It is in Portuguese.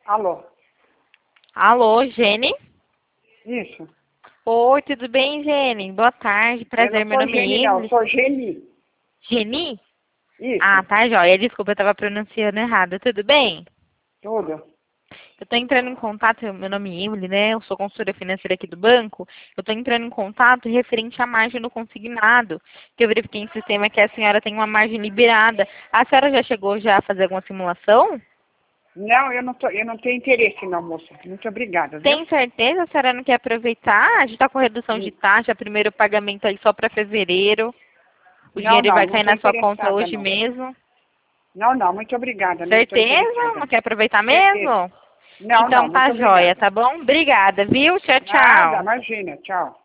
Alô? Alô, Gene? Isso. Oi, tudo bem, Gene? Boa tarde, prazer, Eu não meu sou nome é Geni, não. Eu Emily. sou Geni. Geni? Ah, Isso. tá, joia. Desculpa, eu tava pronunciando errado. Tudo bem? Tudo. Eu tô entrando em contato, meu nome é Emily, né? Eu sou consultora financeira aqui do banco. Eu tô entrando em contato referente à margem do consignado, que eu verifiquei em sistema que a senhora tem uma margem liberada. A senhora já chegou já a fazer alguma simulação? Não, eu não tenho interesse, não, moça. Muito obrigada, viu? Tem certeza? A senhora não quer aproveitar? A gente tá com redução de Hum. taxa, primeiro pagamento aí só para fevereiro. O Não, dinheiro vai não cair estou na sua conta interessada, hoje não. mesmo. Não, não, muito obrigada. Não estou Certeza? interessada, Não não. quer aproveitar Certeza. mesmo? Não, não, Então muito tá joia, obrigada. tá bom? Obrigada, viu? Tchau, Nada, tchau. imagina. Tchau.